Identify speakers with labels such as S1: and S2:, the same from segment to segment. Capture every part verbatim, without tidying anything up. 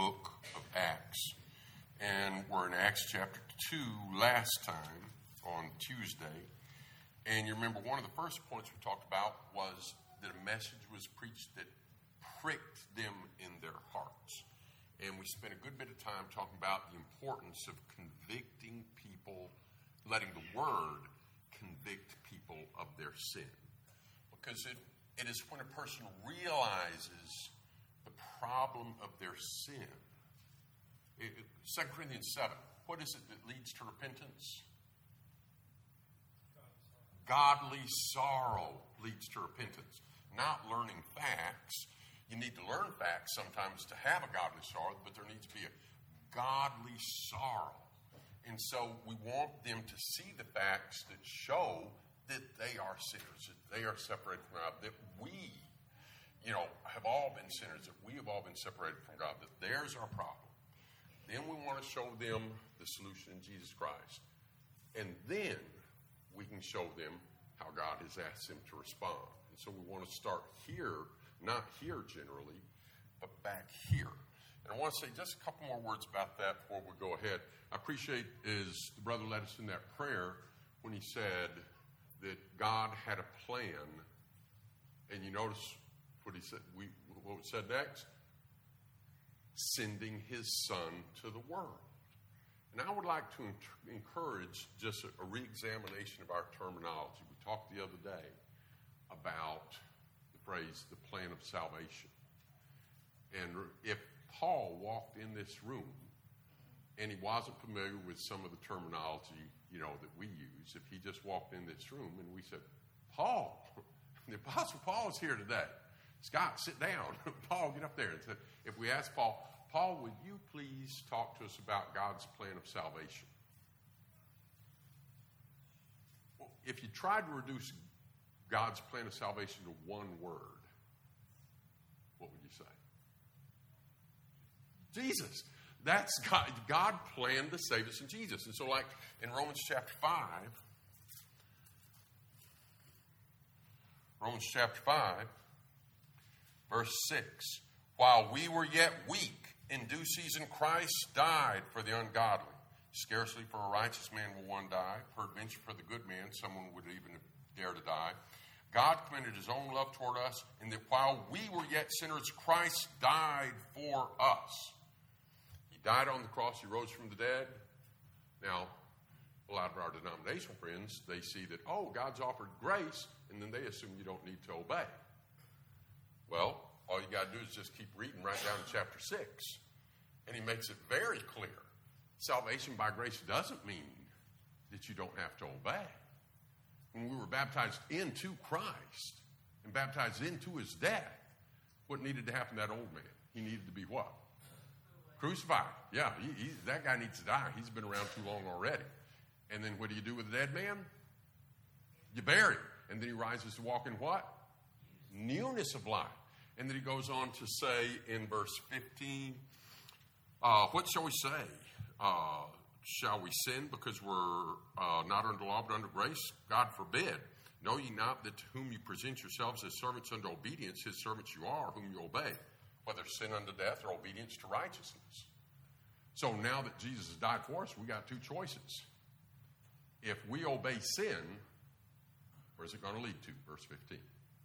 S1: book of Acts. And we're in Acts chapter two last time on Tuesday. And you remember one of the first points we talked about was that a message was preached that pricked them in their hearts. And we spent a good bit of time talking about the importance of convicting people, letting the Word convict people of their sin. Because it, it is when a person realizes the problem of their sin. It, it, Second Corinthians seven, what is it that leads to repentance? Godly sorrow leads to repentance. Not learning facts. You need to learn facts sometimes to have a godly sorrow, but there needs to be a godly sorrow. And so we want them to see the facts that show that they are sinners, that they are separated from God, that we, you know, have all been sinners, that we have all been separated from God, that there's our problem. Then we want to show them the solution in Jesus Christ. And then we can show them how God has asked them to respond. And so we want to start here, not here generally, but back here. And I want to say just a couple more words about that before we go ahead. I appreciate is the brother led us in that prayer when he said that God had a plan. And you notice what he said, we, what it said next? Sending his son to the world. And I would like to encourage just a, a re-examination of our terminology. We talked the other day about the phrase, the plan of salvation. And if Paul walked in this room and he wasn't familiar with some of the terminology, you know, that we use, if he just walked in this room and we said, Paul, the Apostle Paul is here today. Scott, sit down. Paul, get up there. And said, if we ask Paul, Paul, would you please talk to us about God's plan of salvation? Well, if you tried to reduce God's plan of salvation to one word, what would you say? Jesus. That's God. God planned to save us in Jesus. And so like in Romans chapter five, Romans chapter five, verse six, while we were yet weak, in due season Christ died for the ungodly. Scarcely for a righteous man will one die. Peradventure for the good man, someone would even dare to die. God commended his own love toward us, in that while we were yet sinners, Christ died for us. He died on the cross. He rose from the dead. Now, a lot of our denominational friends, they see that, oh, God's offered grace, and then they assume you don't need to obey. Well, all you got to do is just keep reading right down to chapter six. And he makes it very clear. Salvation by grace doesn't mean that you don't have to obey. When we were baptized into Christ and baptized into his death, what needed to happen to that old man? He needed to be what? Crucified. Yeah, he, he, that guy needs to die. He's been around too long already. And then what do you do with a dead man? You bury him. And then he rises to walk in what? Newness of life. And then he goes on to say in verse fifteen, uh, what shall we say? Uh, shall we sin because we're uh, not under law but under grace? God forbid. Know ye not that to whom you present yourselves as servants unto obedience, his servants you are, whom you obey, whether sin unto death or obedience to righteousness. So now that Jesus has died for us, we got two choices. If we obey sin, where's it going to lead to? Verse fifteen.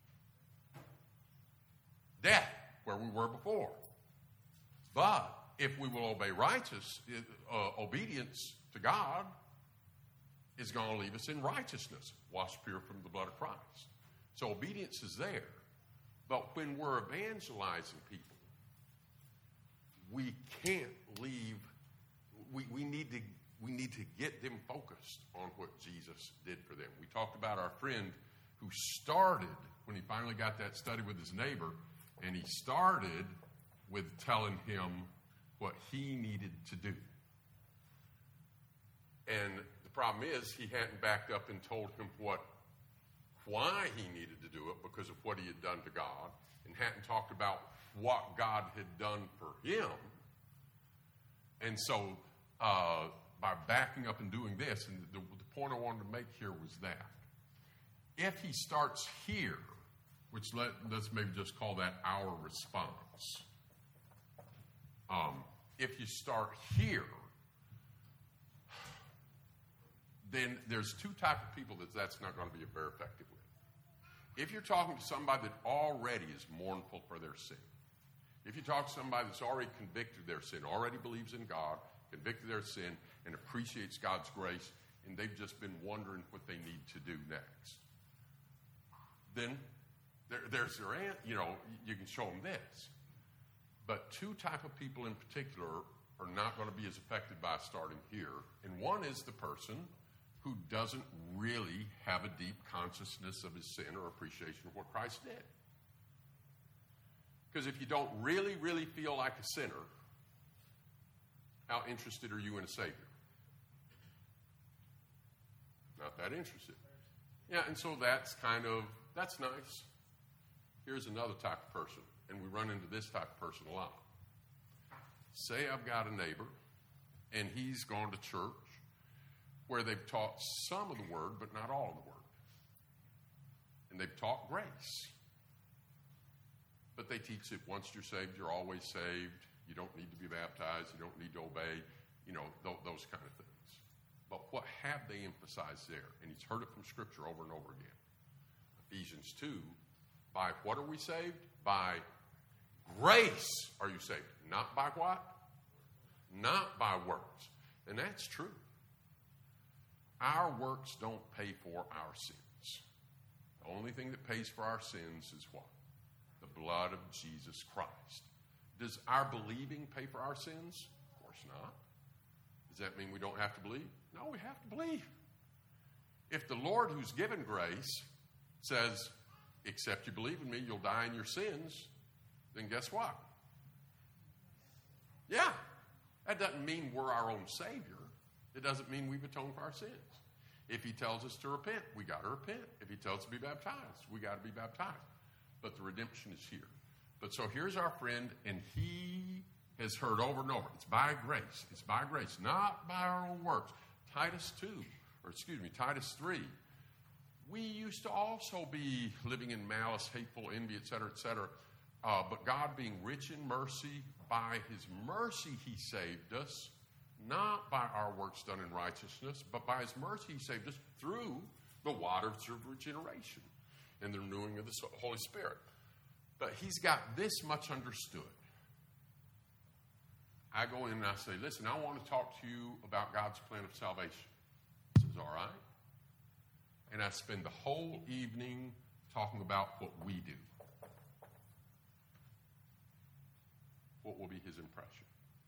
S1: Death, where we were before. But if we will obey righteous, uh, obedience to God is going to leave us in righteousness, washed pure from the blood of Christ. So obedience is there. But when we're evangelizing people, we can't leave, we, we need to we need to get them focused on what Jesus did for them. We talked about our friend who started, when he finally got that study with his neighbor, and he started with telling him what he needed to do. And the problem is he hadn't backed up and told him what, why he needed to do it because of what he had done to God, and hadn't talked about what God had done for him. And so uh, by backing up and doing this, and the, the point I wanted to make here was that if he starts here, which let, let's maybe just call that our response. Um, if you start here, then there's two types of people that that's not going to be very effective with. If you're talking to somebody that already is mournful for their sin, if you talk to somebody that's already convicted of their sin, already believes in God, convicted of their sin, and appreciates God's grace, and they've just been wondering what they need to do next, then there, there's their answer. You know, you can show them this. But two type of people in particular are not going to be as affected by starting here. And one is the person who doesn't really have a deep consciousness of his sin or appreciation of what Christ did. Because if you don't really, really feel like a sinner, how interested are you in a Savior? Not that interested. Yeah, and so that's kind of, that's nice. Here's another type of person, and we run into this type of person a lot. Say I've got a neighbor, and he's gone to church where they've taught some of the word, but not all of the word. And they've taught grace. But they teach that once you're saved, you're always saved. You don't need to be baptized. You don't need to obey, you know, th- those kind of things. But what have they emphasized there? And he's heard it from Scripture over and over again. Ephesians two, by what are we saved? By grace are you saved. Not by what? Not by works. And that's true. Our works don't pay for our sins. The only thing that pays for our sins is what? The blood of Jesus Christ. Does our believing pay for our sins? Of course not. Does that mean we don't have to believe? No, we have to believe. If the Lord who's given grace says, except you believe in me, you'll die in your sins, then guess what? Yeah. That doesn't mean we're our own Savior. It doesn't mean we've atoned for our sins. If he tells us to repent, we got to repent. If he tells us to be baptized, we got to be baptized. But the redemption is here. But so here's our friend, and he has heard over and over, it's by grace. It's by grace, not by our own works. Titus two, or excuse me, Titus three. We used to also be living in malice, hateful, envy, et cetera, et cetera. Uh, but God being rich in mercy, by his mercy he saved us, not by our works done in righteousness, but by his mercy he saved us through the waters of regeneration and the renewing of the Holy Spirit. But he's got this much understood. I go in and I say, listen, I want to talk to you about God's plan of salvation. He says, all right. And I spend the whole evening talking about what we do. What will be his impression?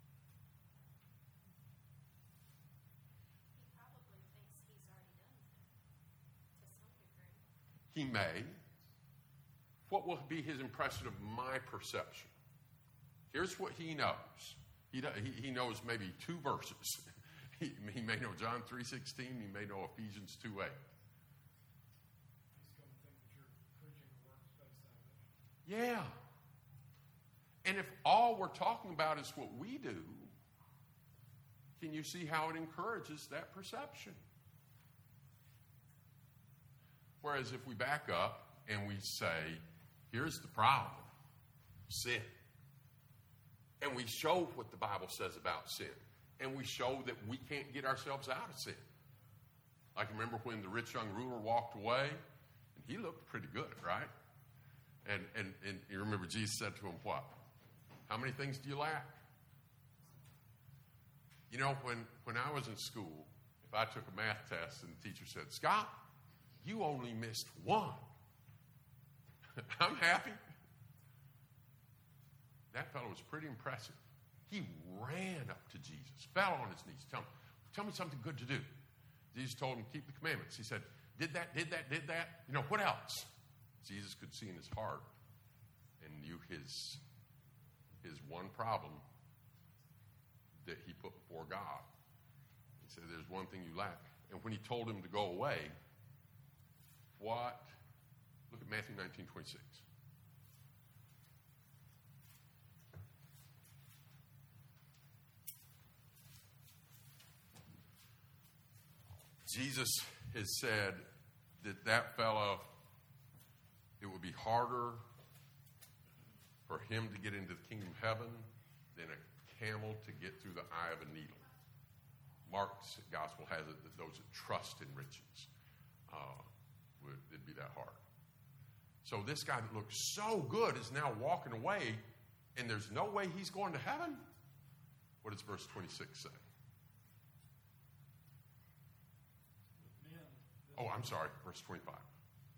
S2: He probably thinks he's already done that to some degree.
S1: He may. What will be his impression of my perception? Here's what he knows. He, he, he knows maybe two verses. He, he may know John three sixteen. He may know Ephesians two eight.
S3: He's going to think that you're preaching a works-based salvation.
S1: Yeah. And if all we're talking about is what we do, can you see how it encourages that perception? Whereas if we back up and we say, here's the problem, sin. And we show what the Bible says about sin. And we show that we can't get ourselves out of sin. Like remember when the rich young ruler walked away, and he looked pretty good, right? And and and you remember Jesus said to him what? How many things do you lack? You know, when, when I was in school, if I took a math test and the teacher said, Scott, you only missed one. I'm happy. That fellow was pretty impressive. He ran up to Jesus, fell on his knees. Tell him, tell me something good to do. Jesus told him, keep the commandments. He said, did that, did that, did that. You know, what else? Jesus could see in his heart and knew his his one problem that he put before God. He said, there's one thing you lack. And when he told him to go away, what? Look at Matthew nineteen twenty-six. Jesus has said that that fellow, it would be harder for him to get into the kingdom of heaven than a camel to get through the eye of a needle. Mark's gospel has it that those that trust in riches, uh, would, it'd be that hard. So this guy that looked so good is now walking away, and there's no way he's going to heaven? What does verse twenty-six say?
S3: Men,
S1: Oh, I'm sorry, verse twenty-five.
S3: uh,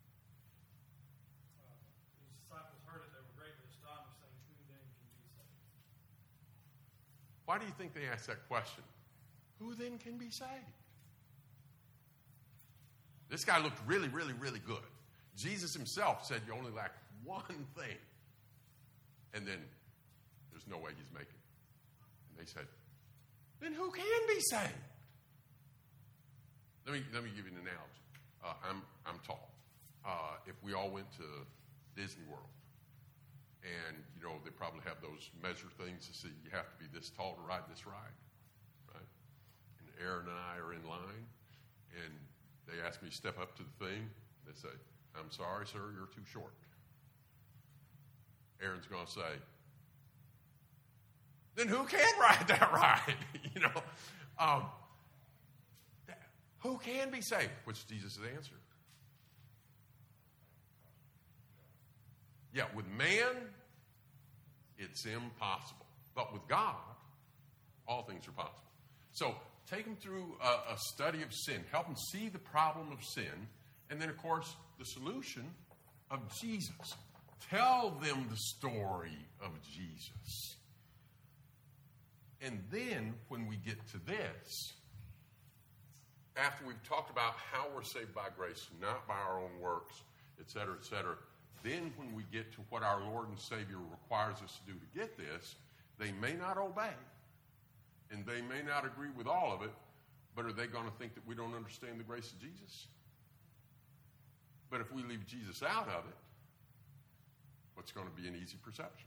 S3: his disciples heard it, they were greatly astonished, saying, "Who then can be saved?"
S1: Why do you think they asked that question? Who then can be saved? This guy looked really, really, really good. Jesus himself said you only lack one thing. And then there's no way he's making it. And they said, then who can be saved? Let me, let me give you an analogy. Uh, I'm, I'm tall. Uh, if we all went to Disney World, and, you know, they probably have those measure things to see you have to be this tall to ride this ride, right? And Aaron and I are in line, and they ask me to step up to the thing. They say, I'm sorry, sir, you're too short. Aaron's going to say, then who can ride that ride? you know, um, who can be saved? Which Jesus' answer. Yeah, with man, it's impossible. But with God, all things are possible. So take them through a, a study of sin. Help them see the problem of sin. And then, of course, the solution of Jesus. Tell them the story of Jesus. And then, when we get to this, after we've talked about how we're saved by grace, not by our own works, et cetera, et cetera, then when we get to what our Lord and Savior requires us to do to get this, they may not obey, and they may not agree with all of it, but are they going to think that we don't understand the grace of Jesus? But if we leave Jesus out of it, what's going to be an easy perception?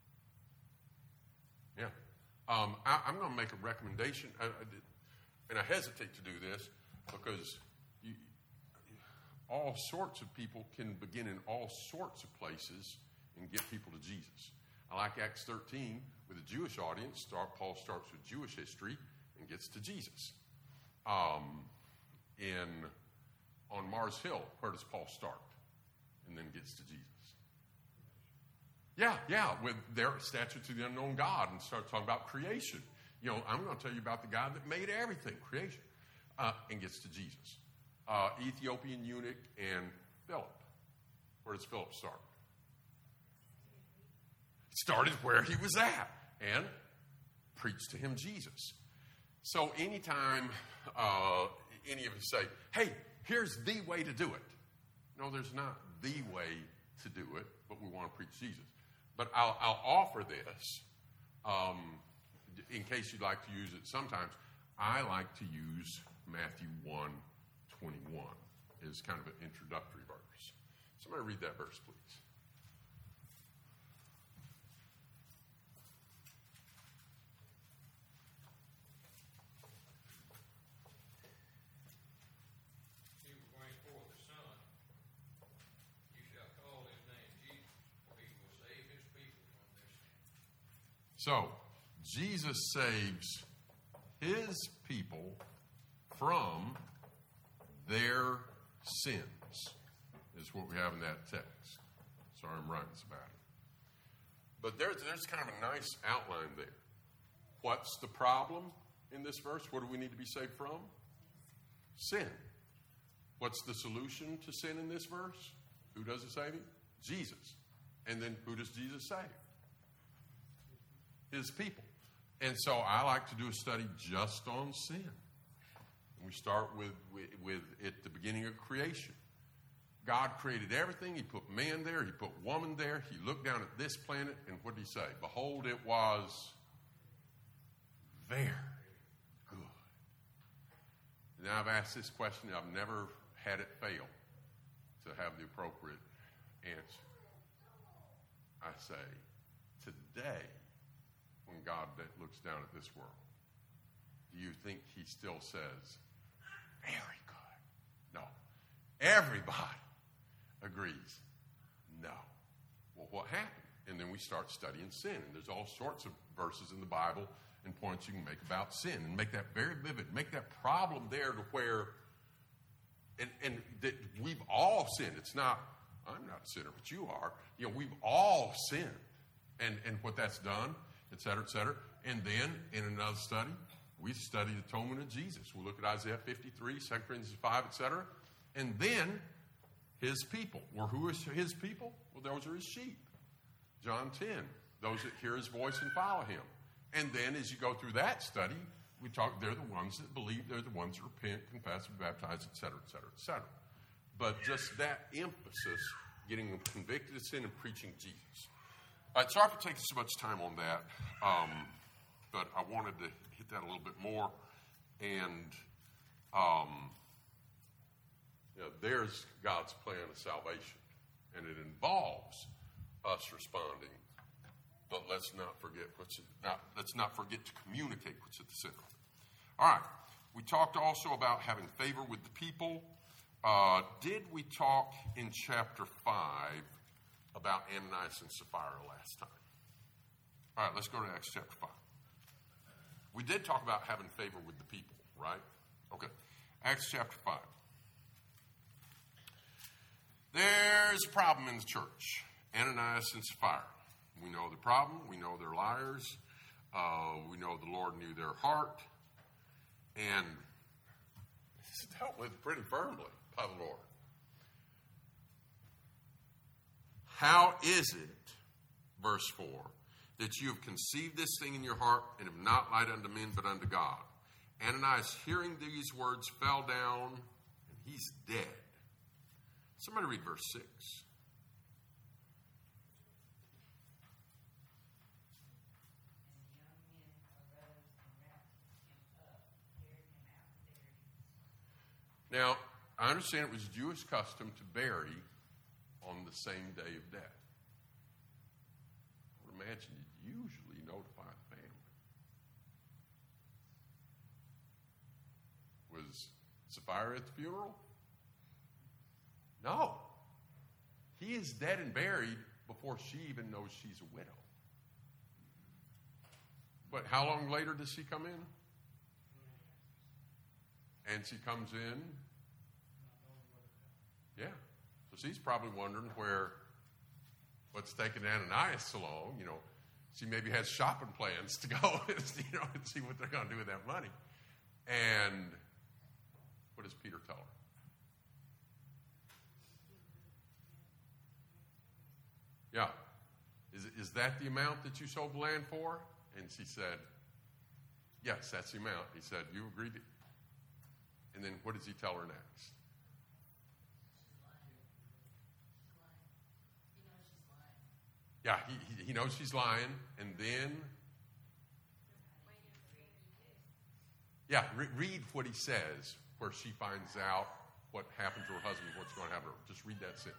S1: Yeah. Um, I, I'm going to make a recommendation, I, I did, and I hesitate to do this because you, all sorts of people can begin in all sorts of places and get people to Jesus. I like Acts thirteen with a Jewish audience. Start, Paul starts with Jewish history and gets to Jesus. Um, in on Mars Hill, where does Paul start? And then gets to Jesus. Yeah, yeah, with their statue to the unknown God and start talking about creation. You know, I'm going to tell you about the God that made everything, creation, uh, and gets to Jesus. Uh, Ethiopian eunuch and Philip. Where does Philip start? He started where he was at and preached to him Jesus. So anytime uh, any of us say, hey, here's the way to do it. No, there's not the way to do it, but we want to preach Jesus. But I'll, I'll offer this um, in case you'd like to use it. Sometimes I like to use Matthew one twenty-one as kind of an introductory verse. Somebody read that verse, please.
S4: He will bring forth a son. You shall call his name Jesus, for he will save his people from their sins.
S1: So, Jesus saves his people from their sins, is what we have in that text. Sorry, I'm writing about it. But there's, there's kind of a nice outline there. What's the problem in this verse? What do we need to be saved from? Sin. What's the solution to sin in this verse? Who does the saving? Jesus. And then who does Jesus save? His people. And so I like to do a study just on sin. We start with, with, with at the beginning of creation. God created everything. He put man there. He put woman there. He looked down at this planet, and what did he say? Behold, it was very good. Now, I've asked this question. I've never had it fail to have the appropriate answer. I say, today, when God looks down at this world, do you think he still says, very good? No. Everybody agrees, no. Well, what happened? And then we start studying sin. And there's all sorts of verses in the Bible and points you can make about sin and make that very vivid. Make that problem there to where, and, and that we've all sinned. It's not, I'm not a sinner, but you are. You know, we've all sinned. And, and what that's done, et cetera, et cetera. And then in another study, we study the atonement of Jesus. We look at Isaiah fifty-three, Second Corinthians five, et cetera. And then his people. Well, who is his people? Well, those are his sheep. John ten, those that hear his voice and follow him. And then as you go through that study, we talk, they're the ones that believe, they're the ones that repent, confess, and baptize, et cetera, et cetera, et cetera. But just that emphasis, getting them convicted of sin and preaching Jesus. All right, sorry for taking so much time on that, um, but I wanted to hit that a little bit more. And um, you know, there's God's plan of salvation, and it involves us responding. But let's not forget what's not, let's not forget to communicate what's at the center. All right, we talked also about having favor with the people. Uh, did we talk in chapter five about Ananias and Sapphira last time? All right, let's go to Acts chapter five. We did talk about having favor with the people, right? Okay. Acts chapter five. There's a problem in the church. Ananias and Sapphira. We know the problem. We know they're liars. Uh, we know the Lord knew their heart. And it's dealt with pretty firmly by the Lord. How is it, verse four, that you have conceived this thing in your heart and have not lied unto men but unto God? Ananias, hearing these words, fell down, and he's dead. Somebody read verse six. Now, I understand it was Jewish custom to bury on the same day of death. I would imagine you'd usually notify the family. Was Sapphira at the funeral? No. He is dead and buried before she even knows she's a widow. But how long later does she come in? And she comes in. Yeah. So she's probably wondering where, what's taking Ananias so long. You know, she maybe has shopping plans to go, you know, and see what they're going to do with that money. And what does Peter tell her? Yeah. Is, is that the amount that you sold the land for? And she said, yes, that's the amount. He said, you agreed to. And then what does he tell her next? Yeah, he, he, he knows she's lying. And then, yeah, re- read what he says, where she finds out what happened to her husband, what's going to happen to her. Just read that sentence.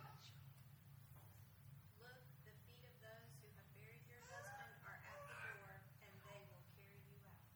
S2: Look, the feet of those who have buried your husband are at the door, and they will carry you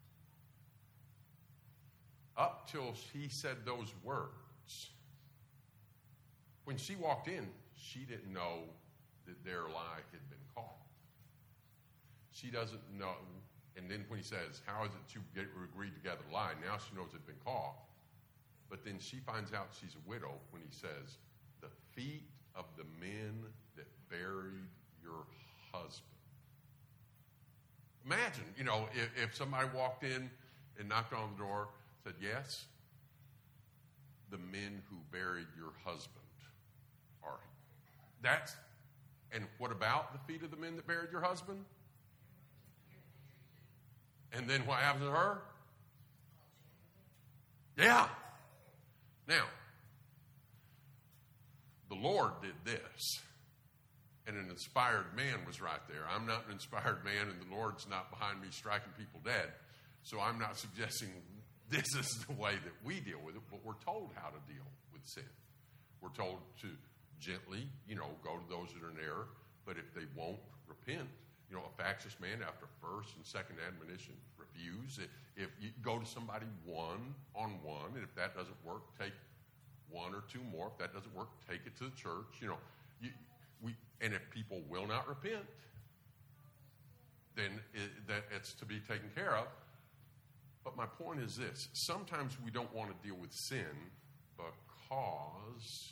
S2: out.
S1: Up till he said those words, when she walked in, she didn't know that their lie had been caught. She doesn't know. And then when he says, how is it you get, agreed together to lie? Now she knows it's been caught. But then she finds out she's a widow when he says, the feet of the men that buried your husband. Imagine, you know, if, if somebody walked in and knocked on the door, said, yes, the men who buried your husband are. That's, and what about the feet of the men that buried your husband? And then what happens to her? Yeah. Now, the Lord did this, and an inspired man was right there. I'm not an inspired man, and the Lord's not behind me striking people dead, so I'm not suggesting this is the way that we deal with it, but we're told how to deal with sin. We're told to gently, you know, go to those that are in error, but if they won't repent, you know, a factious man after first and second admonition refuse. If, if you go to somebody one-on-one, and if that doesn't work, take one or two more. If that doesn't work, take it to the church. You know, you, we and if people will not repent, then it, that it's to be taken care of. But my point is this. Sometimes we don't want to deal with sin because,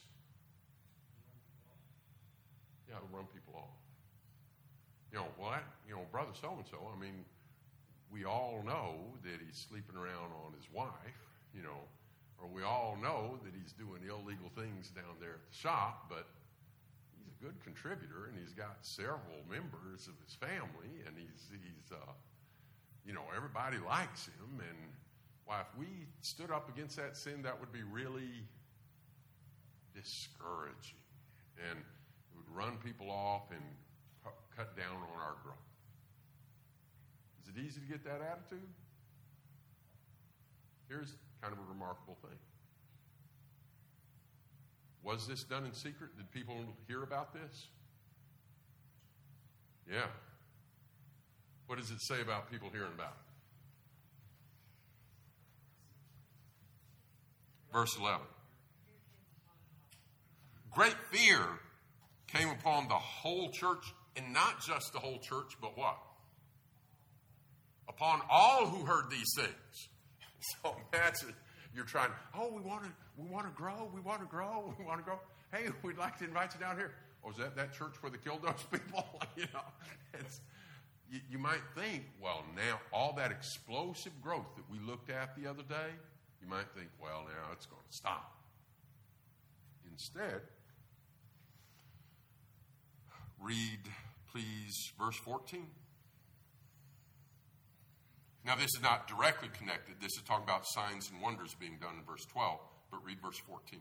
S1: yeah, it'll run people off. You know, well, that, you know, brother so-and-so, I mean, we all know that he's sleeping around on his wife, you know, or we all know that he's doing illegal things down there at the shop, but he's a good contributor, and he's got several members of his family, and he's, he's uh, you know, everybody likes him, and why, if we stood up against that sin, that would be really discouraging, and it would run people off and cut down on our growth. Is it easy to get that attitude? Here's kind of a remarkable thing. Was this done in secret? Did people hear about this? Yeah. What does it say about people hearing about it? Verse eleven. Great fear came upon the whole church, and not just the whole church, but what? Upon all who heard these things. So imagine you're trying, oh, we want to we want to grow, we want to grow, we want to grow. Hey, we'd like to invite you down here. Oh, is that that church where they killed those people? you know, it's, you, you might think, well, now all that explosive growth that we looked at the other day, you might think, well, now it's going to stop. Instead, read, please, verse fourteen. Now, this is not directly connected. This is talking about signs and wonders being done in verse twelve, but read verse fourteen.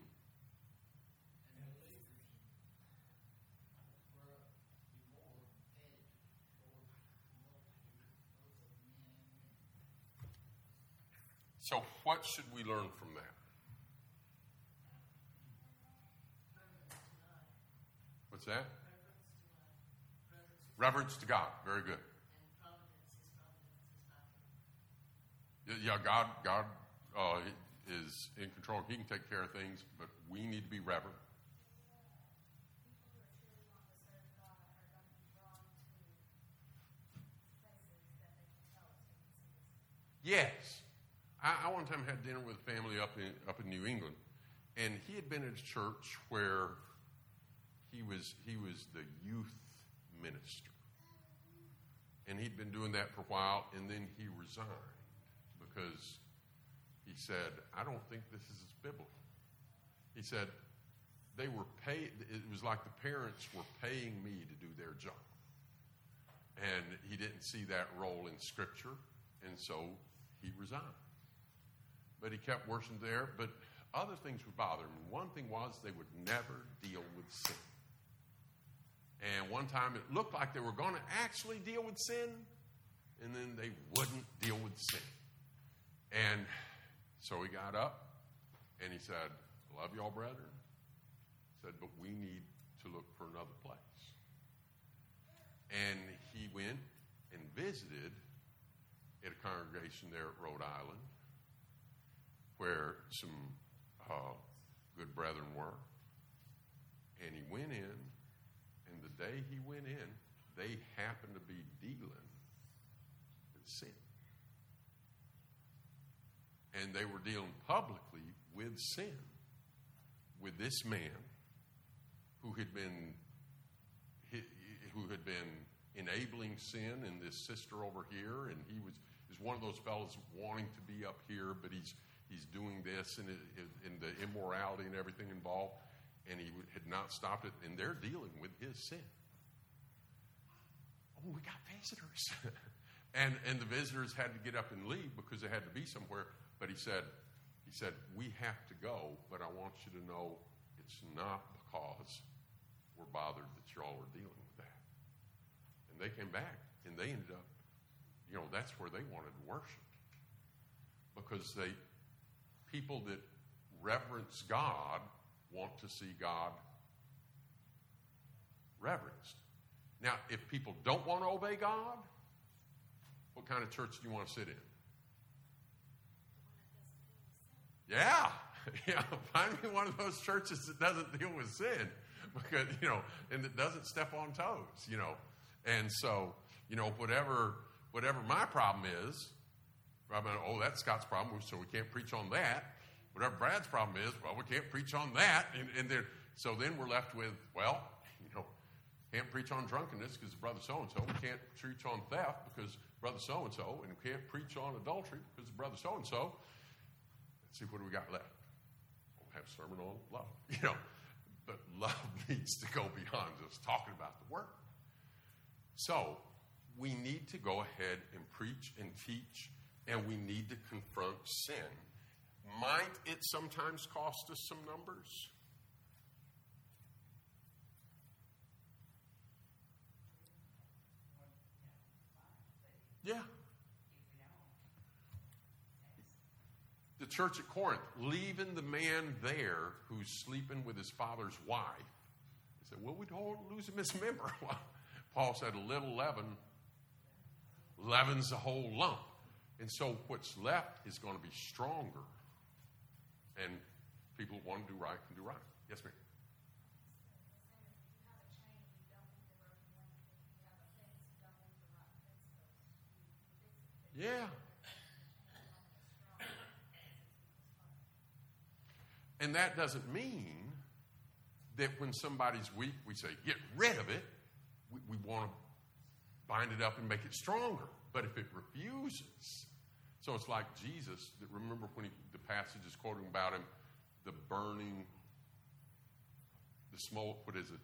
S1: So what should we learn from that? What's that? Reverence to God. Very good. Yeah, God, God uh, is in control. He can take care of things, but we need to be reverent. Yes. I, I one time had dinner with a family up in up in New England, and he had been at a church where he was he was the youth minister. And he'd been doing that for a while, and then he resigned because he said, I don't think this is biblical. He said, they were paid, it was like the parents were paying me to do their job. And he didn't see that role in Scripture, and so he resigned. But he kept worshiping there, but other things would bother him. One thing was they would never deal with sin. And one time it looked like they were going to actually deal with sin, and then they wouldn't deal with sin. And so he got up, and he said, love y'all, brethren. He said, but we need to look for another place. And he went and visited at a congregation there at Rhode Island where some uh, good brethren were. And he went in, and the day he went in, they happened to be dealing with sin. And they were dealing publicly with sin, with this man who had been who had been enabling sin, and this sister over here, and he was is one of those fellows wanting to be up here, but he's he's doing this and in the immorality and everything involved, and he had not stopped it, and they're dealing with his sin. Oh, we got visitors. and and the visitors had to get up and leave because they had to be somewhere. But he said, he said, we have to go, but I want you to know it's not because we're bothered that you all are dealing with that. And they came back, and they ended up, you know, that's where they wanted to worship. Because they, people that reverence God want to see God reverenced. Now, if people don't want to obey God, what kind of church do you want to sit in? Yeah, yeah. Find me one of those churches that doesn't deal with sin, because you know, and that doesn't step on toes, you know. And so, you know, whatever whatever my problem is, I mean, oh, that's Scott's problem, so we can't preach on that. Whatever Brad's problem is, well, we can't preach on that. And, and then, so then we're left with, well, you know, can't preach on drunkenness because brother so-and-so. We can't preach on theft because brother so-and-so. And we can't preach on adultery because brother so-and-so. Let's see, what do we got left? We'll have a sermon on love. You know, but love needs to go beyond just talking about the word. So we need to go ahead and preach and teach, and we need to confront sin. Might it sometimes cost us some numbers? Yeah. The church at Corinth, leaving the man there who's sleeping with his father's wife. He said, well, we don't lose him as a member. Paul said, a little leaven leavens the whole lump. And so what's left is going to be stronger. And people who want to do right can do right. Yes, ma'am. Yeah. And that doesn't mean that when somebody's weak, we say, get rid of it. We, we want to bind it up and make it stronger. But if it refuses, so it's like Jesus, remember when he, the passage is quoting about him, the burning, the smoke, what is it?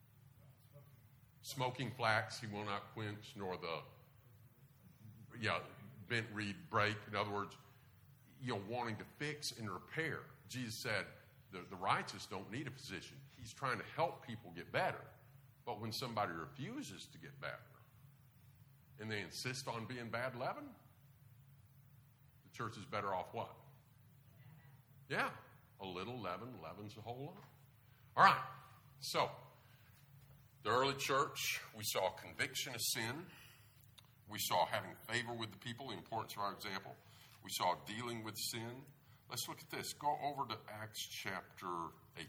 S1: Smoking flax he will not quench, nor the, yeah, bent reed break. In other words, you know, wanting to fix and repair. Jesus said the, the righteous don't need a physician. He's trying to help people get better. But when somebody refuses to get better and they insist on being bad leaven, the church is better off what? Yeah, a little leaven leavens the whole lump. All right, so the early church, we saw conviction of sin. We saw having favor with the people, the importance of our example. We saw dealing with sin. Let's look at this. Go over to Acts chapter eight.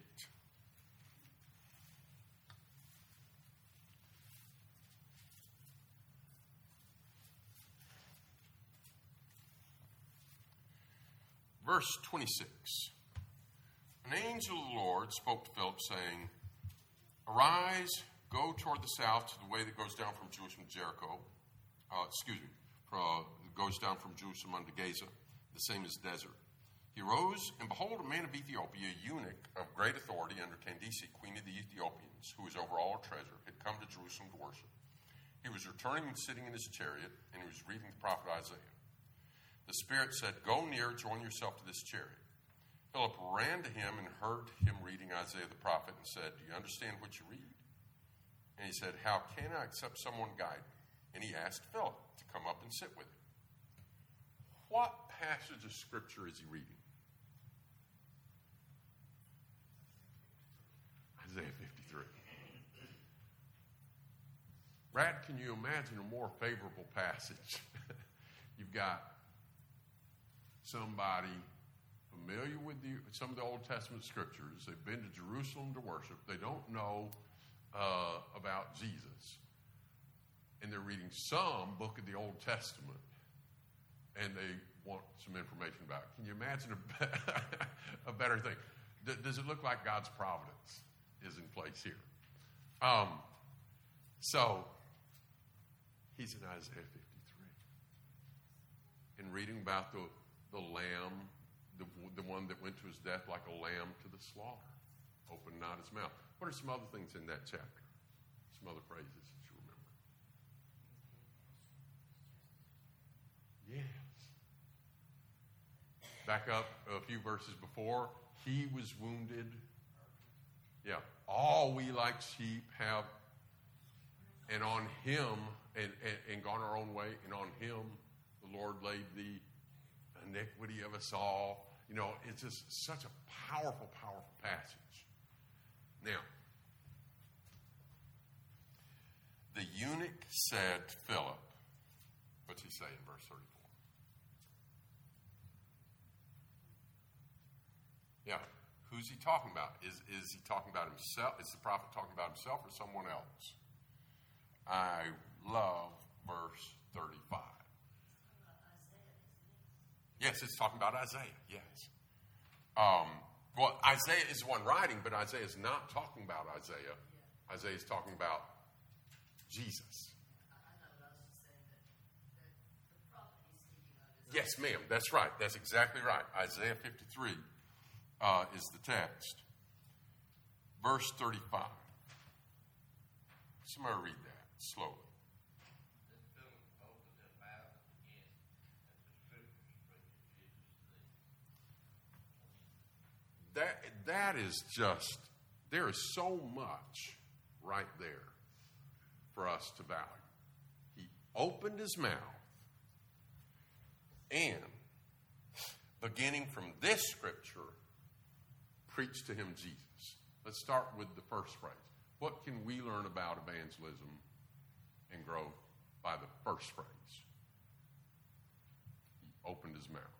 S1: Verse twenty-six. An angel of the Lord spoke to Philip, saying, arise, go toward the south to the way that goes down from Jerusalem to Jericho. Uh, excuse me, uh, goes down from Jerusalem unto Gaza. The same as desert. He rose, and behold, a man of Ethiopia, a eunuch of great authority under Candace, queen of the Ethiopians, who was over all her treasure, had come to Jerusalem to worship. He was returning and sitting in his chariot, and he was reading the prophet Isaiah. The Spirit said, go near, join yourself to this chariot. Philip ran to him and heard him reading Isaiah the prophet and said, do you understand what you read? And he said, how can I except someone guide me? And he asked Philip to come up and sit with him. What passage of Scripture is he reading? Isaiah fifty-three. Brad, can you imagine a more favorable passage? You've got somebody familiar with the, some of the Old Testament Scriptures. They've been to Jerusalem to worship. They don't know uh, about Jesus. And they're reading some book of the Old Testament, and they want some information about it. Can you imagine a, a better thing? D- does it look like God's providence is in place here? Um, so, he's in Isaiah fifty-three. And reading about the, the lamb, the, the one that went to his death like a lamb to the slaughter, opened not his mouth. What are some other things in that chapter? Some other phrases that you remember? Yes. Back up a few verses before. He was wounded. Yeah. All we like sheep have, and on him, and, and, and gone our own way, and on him the Lord laid the iniquity of us all. You know, it's just such a powerful, powerful passage. Now, the eunuch said to Philip, what's he say in verse thirty-four? Yeah. Who's he talking about? Is, is he talking about himself? Is the prophet talking about himself or someone else? I love verse thirty-five. Yes, it's talking about Isaiah, yes. Um, well, Isaiah is the one writing, but Isaiah is not talking about Isaiah. Isaiah is talking about Jesus. Yes, ma'am, that's right. That's exactly right. Isaiah fifty-three uh, is the text. Verse thirty-five. Somebody read that slowly. That, that is just, there is so much right there for us to value. He opened his mouth, and beginning from this scripture, preached to him Jesus. Let's start with the first phrase. What can we learn about evangelism and growth by the first phrase? He opened his mouth.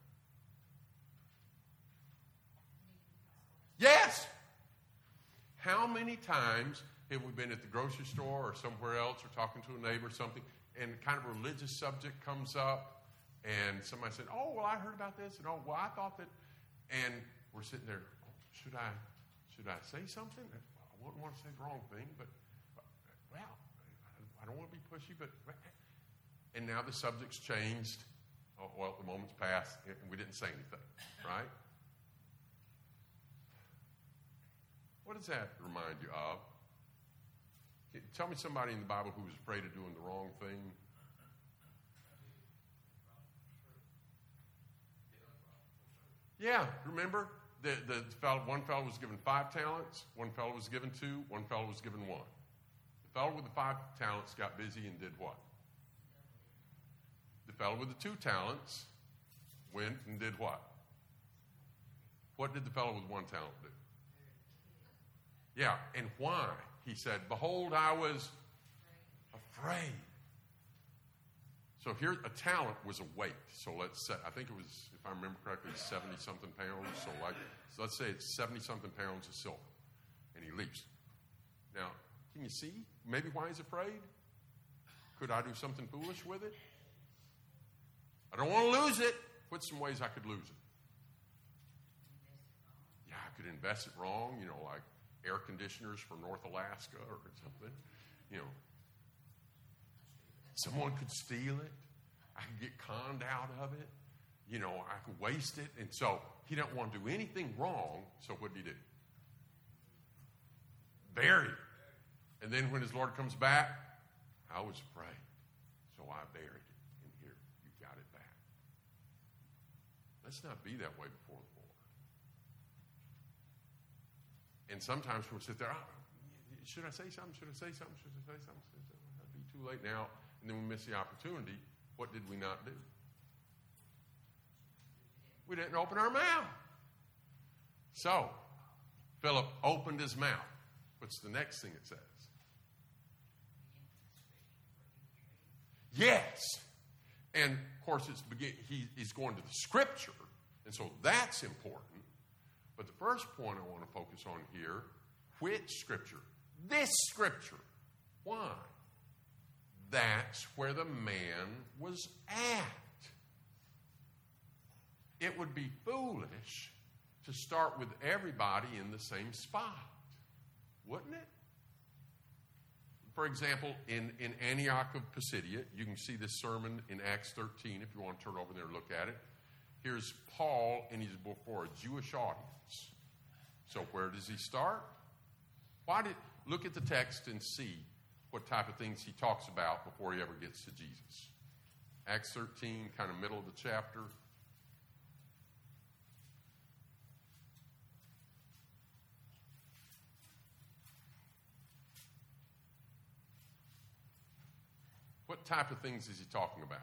S1: Yes! How many times have we been at the grocery store or somewhere else or talking to a neighbor or something, and kind of a religious subject comes up, and somebody said, oh, well, I heard about this, and oh, well, I thought that, and we're sitting there, oh, should I should I say something? I wouldn't want to say the wrong thing, but, well, I don't want to be pushy, but, and now the subject's changed. Oh, well, the moment's passed, and we didn't say anything, right? What does that remind you of? Tell me somebody in the Bible who was afraid of doing the wrong thing. Yeah, remember? The, the fellow, one fellow was given five talents, one fellow was given two, one fellow was given one. The fellow with the five talents got busy and did what? The fellow with the two talents went and did what? What did the fellow with one talent do? Yeah, and why? He said, behold, I was afraid. So here, a talent was a weight. So let's say, I think it was, if I remember correctly, seventy-something pounds. So like, so let's say it's seventy-something pounds of silver. And he leaves. Now, can you see maybe why he's afraid? Could I do something foolish with it? I don't want to lose it. What's some ways I could lose it? Yeah, I could invest it wrong, you know, like air conditioners for North Alaska or something. You know, someone could steal it. I could get conned out of it. You know, I could waste it. And so he didn't want to do anything wrong. So what did he do? Bury it. And then when his Lord comes back, I was afraid. So I buried it. And here, you got it back. Let's not be that way before the Lord. And sometimes we'll sit there, oh, should I say something? Should I say something? Should I say something? It'll be too late now. And then we miss the opportunity. What did we not do? We didn't open our mouth. So, Philip opened his mouth. What's the next thing it says? Yes. And, of course, it's begin, he, he's going to the Scripture, and so that's important. But the first point I want to focus on here, which Scripture? This Scripture. Why? That's where the man was at. It would be foolish to start with everybody in the same spot, wouldn't it? For example, in, in Antioch of Pisidia, you can see this sermon in Acts thirteen if you want to turn over there and look at it. Here's Paul, and he's before a Jewish audience. So where does he start? Why did look at the text and see what type of things he talks about before he ever gets to Jesus. Acts thirteen, kind of middle of the chapter. What type of things is he talking about?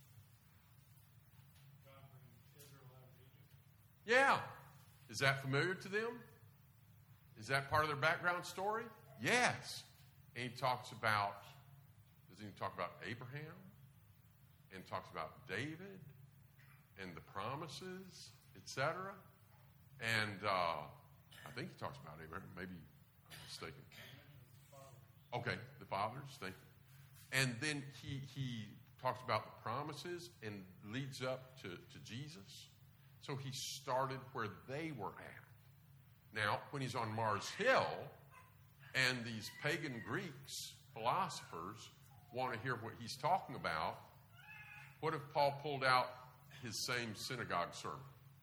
S3: God bring Israel out of Egypt.
S1: Yeah. Is that familiar to them? Is that part of their background story? Yes. And he talks about, doesn't he talk about Abraham? And talks about David and the promises, et cetera. And uh, I think he talks about Abraham. Maybe I'm mistaken. Okay, the fathers. Thank you. And then he, he talks about the promises and leads up to, to Jesus. So he started where they were at. Now, when he's on Mars Hill, and these pagan Greeks, philosophers, want to hear what he's talking about, what if Paul pulled out his same synagogue sermon?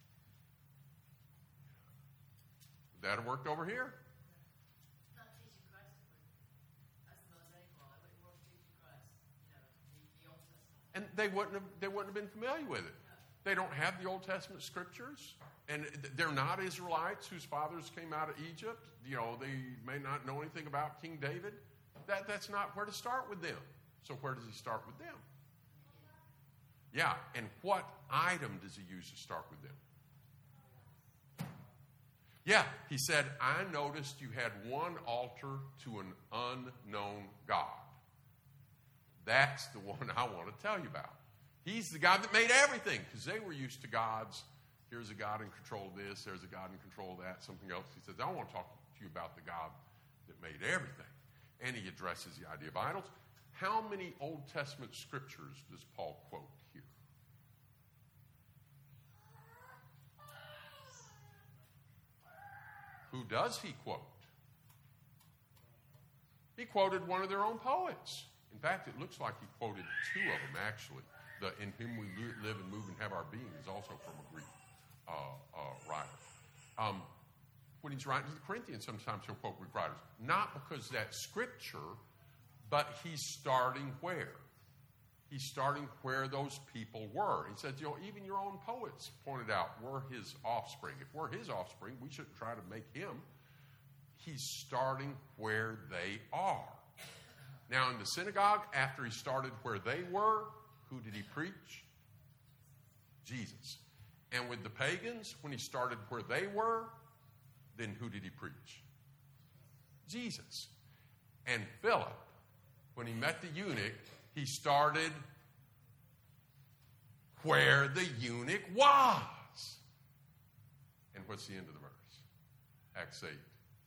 S1: Would that have worked over here?
S5: Not teaching Christ. That's the Mosaic law. It wouldn't work teaching Christ. You know, the, the Old Testament.
S1: And they wouldn't have, they wouldn't have been familiar with it. They don't have the Old Testament scriptures. And they're not Israelites whose fathers came out of Egypt. You know, they may not know anything about King David. That, that's not where to start with them. So where does he start with them? Yeah, and what item does he use to start with them? Yeah, he said, I noticed you had one altar to an unknown God. That's the one I want to tell you about. He's the God that made everything, because they were used to gods. Here's a God in control of this. There's a God in control of that. Something else. He says, I want to talk to you about the God that made everything. And he addresses the idea of idols. How many Old Testament scriptures does Paul quote here? Who does he quote? He quoted one of their own poets. In fact, it looks like he quoted two of them, actually. The "In Him We Live and Move and Have Our Being" is also from a Greek uh, uh, writer. Um, when he's writing to the Corinthians, sometimes he'll quote Greek writers. Not because that's scripture, but he's starting where? He's starting where those people were. He said, you know, even your own poets pointed out we're his offspring. If we're his offspring, we shouldn't try to make him. He's starting where they are. Now, in the synagogue, after he started where they were, who did he preach? Jesus. And with the pagans, when he started where they were, then who did he preach? Jesus. And Philip, when he met the eunuch, he started where the eunuch was. And what's the end of the verse? Acts eight.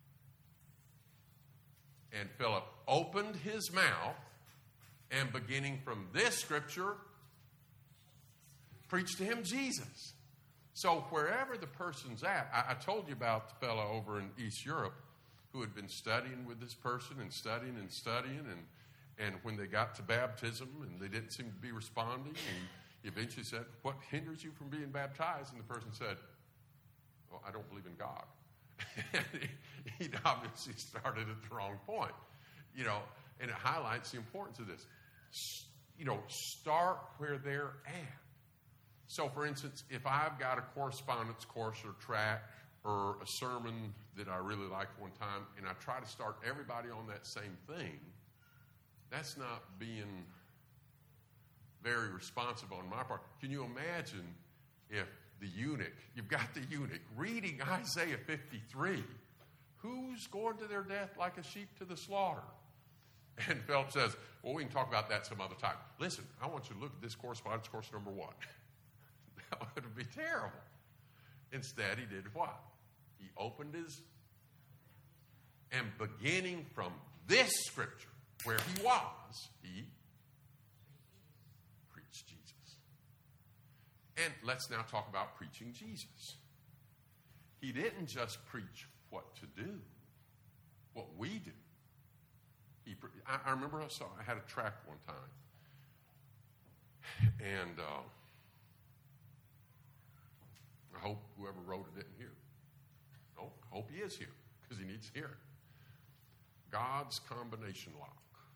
S1: And Philip opened his mouth, and beginning from this scripture, preached to him Jesus. So wherever the person's at, I, I told you about the fellow over in East Europe who had been studying with this person and studying and studying, and, and when they got to baptism and they didn't seem to be responding, and he eventually said, what hinders you from being baptized? And the person said, well, I don't believe in God. He obviously started at the wrong point, you know, and it highlights the importance of this. You know, start where they're at. So, for instance, if I've got a correspondence course or track or a sermon that I really liked one time, and I try to start everybody on that same thing, that's not being very responsive on my part. Can you imagine if the eunuch, you've got the eunuch reading Isaiah fifty-three, who's going to their death like a sheep to the slaughter? And Philip says, well, we can talk about that some other time. Listen, I want you to look at this correspondence course number one. That would be terrible. Instead, he did what? He opened his, and beginning from this scripture, where he was, he preached Jesus. And let's now talk about preaching Jesus. He didn't just preach what to do, what we do. He, I, I remember I saw, I had a track one time, and uh, I hope whoever wrote it didn't hear it. No, I hope he is here, because he needs to hear it. God's combination lock.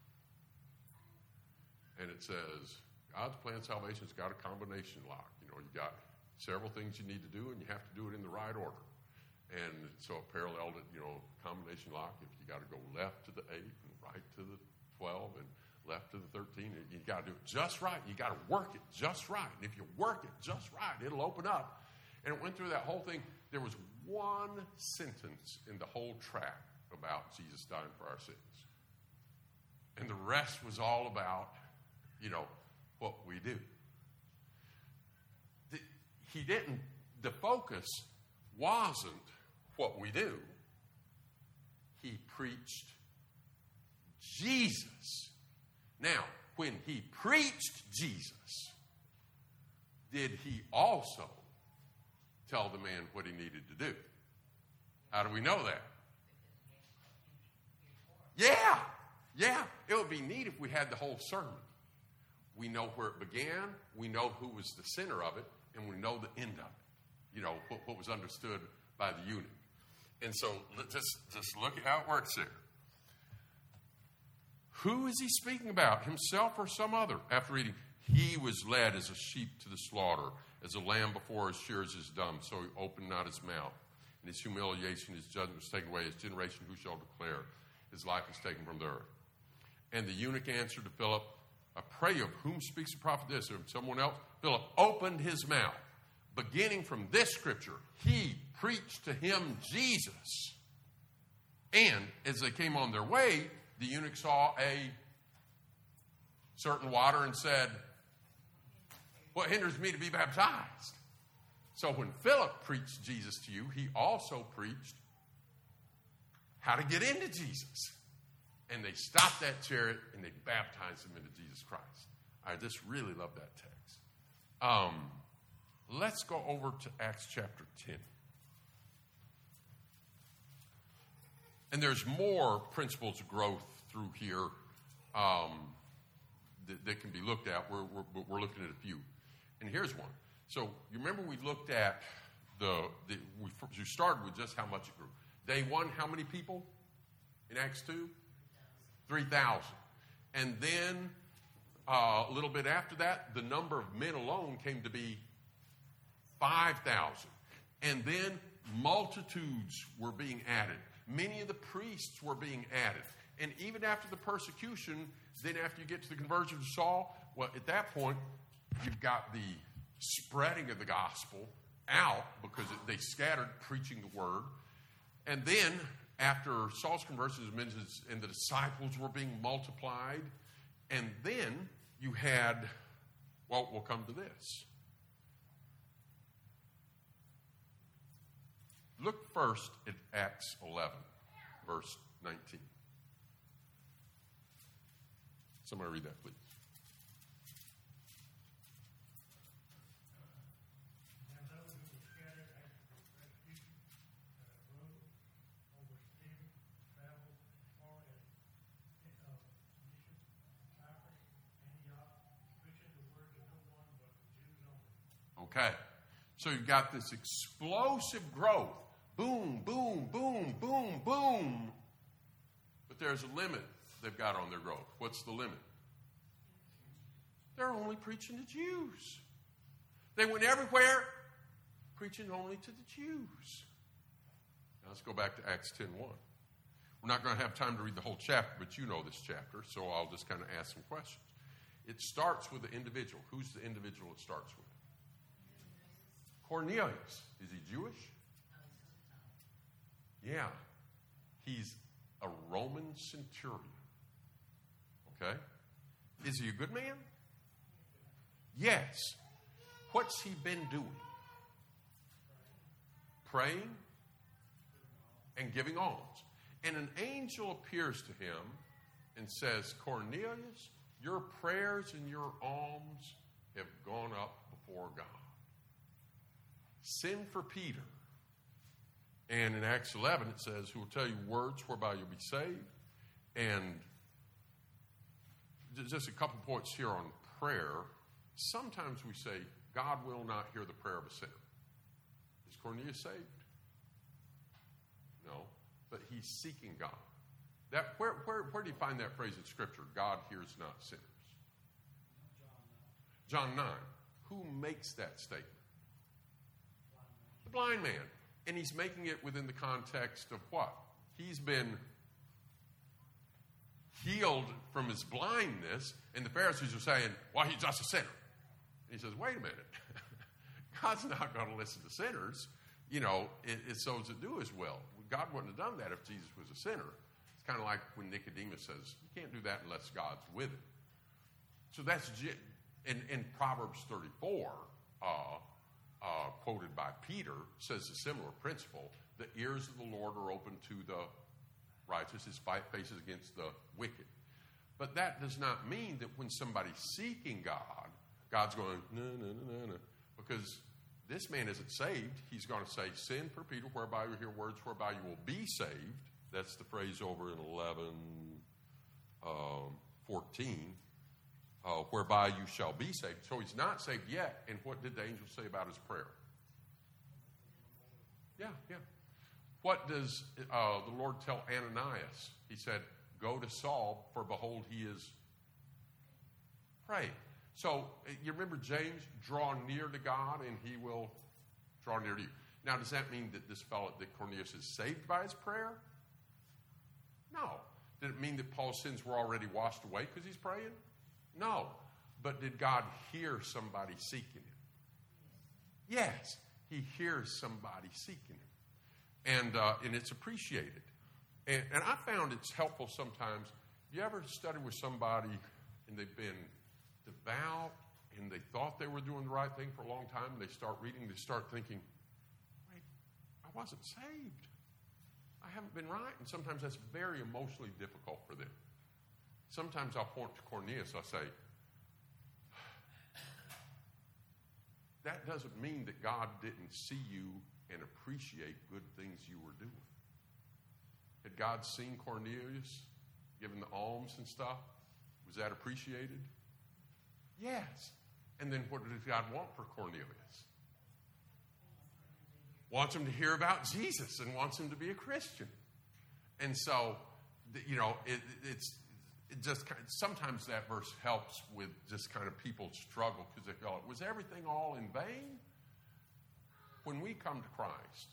S1: And it says, God's plan of salvation's got a combination lock. You know, you got several things you need to do, and you have to do it in the right order. And so it paralleled it, you know, combination lock. If you got to go left to the eight and right to the twelve and left to the thirteen, you got to do it just right. You got to work it just right. And if you work it just right, it'll open up. And it went through that whole thing. There was one sentence in the whole track about Jesus dying for our sins. And the rest was all about, you know, what we do. The, he didn't, the focus wasn't what we do. He preached Jesus. Now, when he preached Jesus, did he also tell the man what he needed to do? How do we know that? Yeah, yeah. It would be neat if we had the whole sermon. We know where it began, we know who was the center of it, and we know the end of it. You know, what, what was understood by the eunuch. And so let's just, just look at how it works there. Who is he speaking about, himself or some other? After reading, he was led as a sheep to the slaughter, as a lamb before his shearers is dumb, so he opened not his mouth. In his humiliation, his judgment was taken away. His generation, who shall declare? His life is taken from the earth. And the eunuch answered to Philip, I pray of whom speaks the prophet this, or someone else? Philip opened his mouth. Beginning from this scripture, he preached to him Jesus. And as they came on their way, the eunuch saw a certain water and said, what hinders me to be baptized? So when Philip preached Jesus to you, he also preached how to get into Jesus. And they stopped that chariot and they baptized him into Jesus Christ. I just really love that text. Um, let's go over to Acts chapter ten. And there's more principles of growth through here um, that, that can be looked at. We're, we're, we're looking at a few. And here's one. So you remember we looked at the, the we, we started with just how much it grew. Day one, how many people in Acts two? three thousand. And then uh, a little bit after that, the number of men alone came to be five thousand. And then multitudes were being added. Many of the priests were being added. And even after the persecution, then after you get to the conversion of Saul, well, at that point, you've got the spreading of the gospel out because it, they scattered preaching the word. And then after Saul's conversion and the disciples were being multiplied, and then you had, well, we'll come to this. Look first at Acts eleven, verse nineteen. Somebody read that, please.
S3: Now those who were scattered after the persecution uh, rode over Stephen, traveled as far as uh, Mission, Cyprus, Antioch, preaching the word to no one but the Jews only.
S1: Okay. So you've got this explosive growth. Boom, boom, boom, boom, boom. But there's a limit they've got on their growth. What's the limit? They're only preaching to Jews. They went everywhere preaching only to the Jews. Now let's go back to Acts ten one. We're not going to have time to read the whole chapter, but you know this chapter, so I'll just kind of ask some questions. It starts with the individual. Who's the individual it starts with? Cornelius. Is he Jewish? Yeah. He's a Roman centurion. Okay? Is he a good man? Yes. What's he been doing? Praying and giving alms. And an angel appears to him and says, Cornelius, your prayers and your alms have gone up before God. Send for Peter. And in Acts eleven, it says, who will tell you words whereby you'll be saved. And just a couple points here on prayer. Sometimes we say, God will not hear the prayer of a sinner. Is Cornelius saved? No. But he's seeking God. That where, where, where do you find that phrase in Scripture? God hears not sinners. John nine. Who makes that statement? The blind man. And he's making it within the context of what? He's been healed from his blindness, and the Pharisees are saying, well, he's just a sinner. And he says, wait a minute. God's not going to listen to sinners. You know, it, it's those that do his will. God wouldn't have done that if Jesus was a sinner. It's kind of like when Nicodemus says, you can't do that unless God's with it. So that's, in, in Proverbs thirty-four, uh, Uh, quoted by Peter, says a similar principle. The ears of the Lord are open to the righteous. His face is against the wicked. But that does not mean that when somebody's seeking God, God's going, no, no, no, no, no. Because this man isn't saved. He's going to say, send for Peter, whereby you hear words, whereby you will be saved. That's the phrase over in eleven, um, fourteen, uh, whereby you shall be saved. So he's not saved yet. And what did the angel say about his prayer? Yeah, yeah. What does uh, the Lord tell Ananias? He said, go to Saul, for behold, he is praying. So you remember James, draw near to God and he will draw near to you. Now, does that mean that this fellow, that Cornelius, is saved by his prayer? No. Did it mean that Paul's sins were already washed away because he's praying? No. But did God hear somebody seeking him? Yes. He hears somebody seeking him. And uh, and it's appreciated. And, and I found it's helpful sometimes. You ever study with somebody and they've been devout and they thought they were doing the right thing for a long time, and they start reading, they start thinking, wait, I wasn't saved. I haven't been right. And sometimes that's very emotionally difficult for them. Sometimes I'll point to Cornelius, I'll say, that doesn't mean that God didn't see you and appreciate good things you were doing. Had God seen Cornelius giving the alms and stuff? Was that appreciated? Yes. And then what did God want for Cornelius? Wants him to hear about Jesus and wants him to be a Christian. And so, you know, it, it's it just kind of, sometimes that verse helps with just kind of people's struggle because they feel, was everything all in vain? When we come to Christ,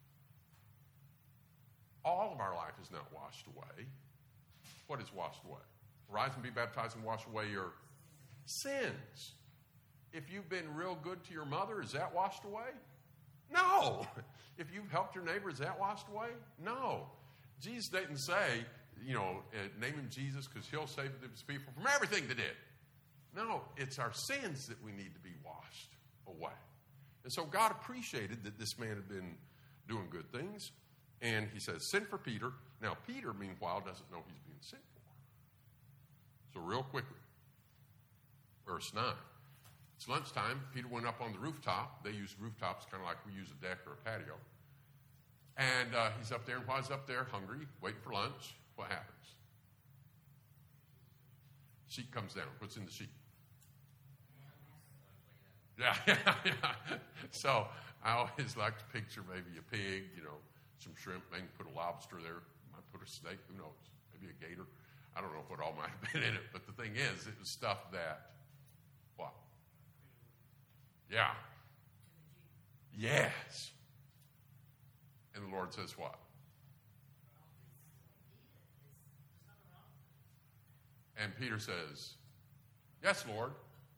S1: all of our life is not washed away. What is washed away? Rise and be baptized and wash away your sins. If you've been real good to your mother, is that washed away? No. If you've helped your neighbor, is that washed away? No. Jesus didn't say, you know, uh, name him Jesus because he'll save his people from everything they did. No, it's our sins that we need to be washed away. And so God appreciated that this man had been doing good things. And he says, send for Peter. Now, Peter, meanwhile, doesn't know he's being sent for. So real quickly, verse nine. It's lunchtime. Peter went up on the rooftop. They use rooftops kind of like we use a deck or a patio. And uh, he's up there, and while he's up there, hungry, waiting for lunch, what happens? Sheet comes down. What's in the sheet? Yeah, yeah, yeah. So I always like to picture maybe a pig, you know, some shrimp, maybe put a lobster there, might put a snake, who knows, maybe a gator. I don't know what all might have been in it, but the thing is, it was stuff that, what? Yeah. Yes. And the Lord says what? And Peter says, yes, Lord.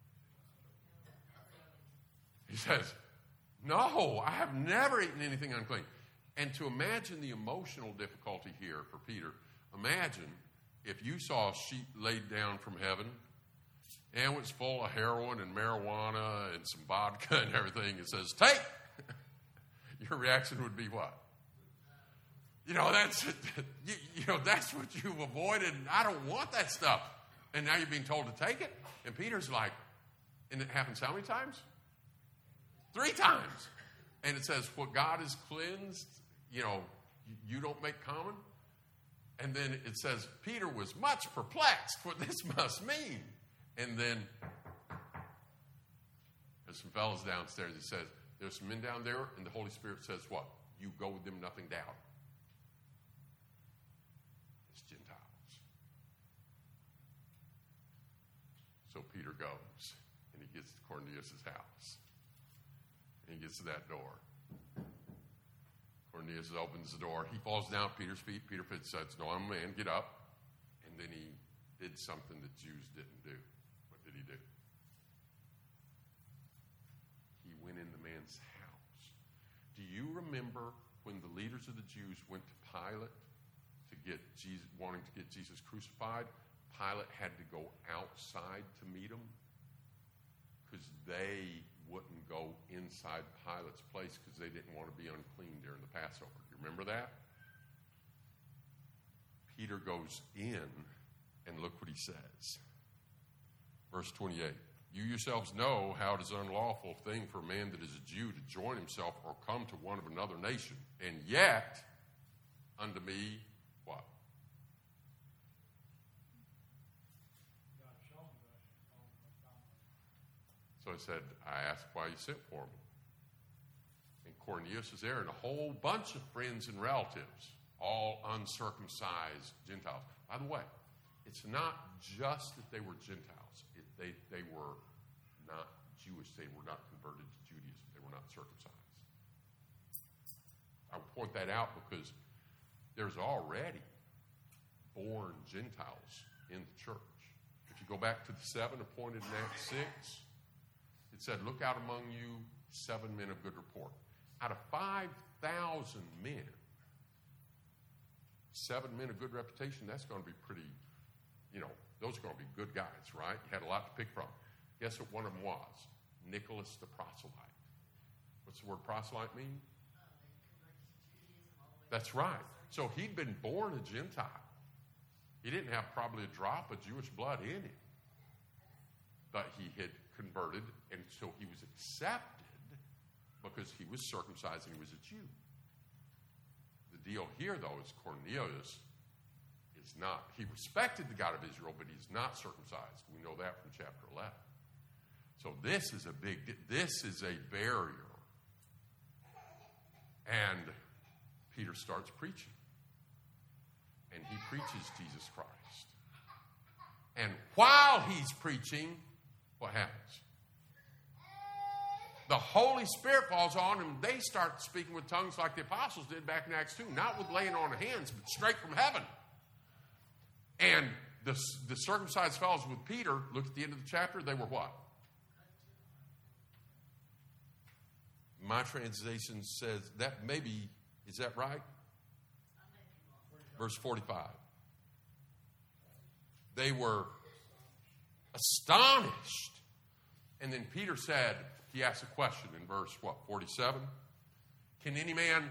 S1: He says, no, I have never eaten anything unclean. And to imagine the emotional difficulty here for Peter, imagine if you saw a sheet laid down from heaven and it was full of heroin and marijuana and some vodka and everything. It says, take. Your reaction would be what? You know, that's you, you know that's what you've avoided. And I don't want that stuff. And now you're being told to take it. And Peter's like, and it happens how many times? Three times. And it says, what God has cleansed, you know, you don't make common. And then it says, Peter was much perplexed what this must mean. And then there's some fellas downstairs. He says, there's some men down there, and the Holy Spirit says what? You go with them, nothing doubt. It's Gentiles. So Peter goes, and he gets to Cornelius' house. And he gets to that door. Cornelius opens the door. He falls down at Peter's feet. Peter says, no, I'm a man, get up. And then he did something that Jews didn't do. What did he do? He went in the man's house. Do you remember when the leaders of the Jews went to Pilate to get Jesus, wanting to get Jesus crucified? Pilate had to go outside to meet him because they wouldn't go inside Pilate's place because they didn't want to be unclean during the Passover. Do you remember that? Peter goes in And look what he says. Verse twenty-eight. You yourselves know how it is an unlawful thing for a man that is a Jew to join himself or come to one of another nation. And yet, unto me, what? So I said, I asked why you sent for me. And Cornelius is there, and a whole bunch of friends and relatives, all uncircumcised Gentiles. By the way, it's not just that they were Gentiles. It, they, they were not Jewish. They were not converted to Judaism. They were not circumcised. I point that out because there's already born Gentiles in the church. If you go back to the seven appointed in Acts six, it said, look out among you seven men of good report. Out of five thousand men, seven men of good reputation, that's going to be pretty, you know, those are going to be good guys, right? You had a lot to pick from. Guess what one of them was? Nicholas the proselyte. What's the word proselyte mean? That's right. So he'd been born a Gentile. He didn't have probably a drop of Jewish blood in him. But he had converted, and so he was accepted because he was circumcised and he was a Jew. The deal here, though, is Cornelius is not. He respected the God of Israel, but he's not circumcised. We know that from chapter eleven. So this is a big, this is a barrier. And Peter starts preaching. And he preaches Jesus Christ. And while he's preaching, what happens? The Holy Spirit falls on them. They start speaking with tongues like the apostles did back in Acts two. Not with laying on of hands, but straight from heaven. And the, the circumcised fellows with Peter, look at the end of the chapter, they were what? My translation says that maybe, is that right? Verse forty-five. They were astonished. And then Peter said, he asked a question in verse, what, forty-seven? Can any man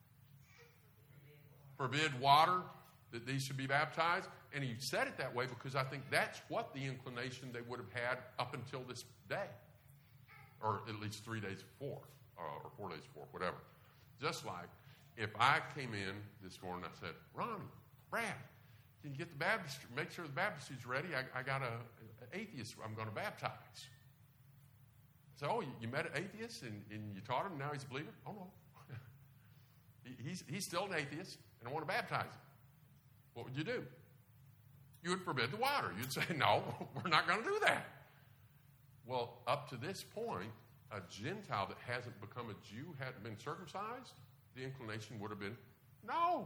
S1: forbid water that these should be baptized? And he said it that way because I think that's what the inclination they would have had up until this day. Or at least three days before, uh, or four days before, whatever. Just like if I came in this morning and I said, Ronnie, Brad, can you get the baptistry, make sure the baptistry's ready? I, I got a, an atheist I'm going to baptize. So, oh, you, you met an atheist and, and you taught him, now he's a believer? Oh, no. he, he's, he's still an atheist, and I want to baptize him. What would you do? You would forbid the water. You'd say, no, we're not going to do that. Well, up to this point, a Gentile that hasn't become a Jew, hadn't been circumcised, the inclination would have been, no.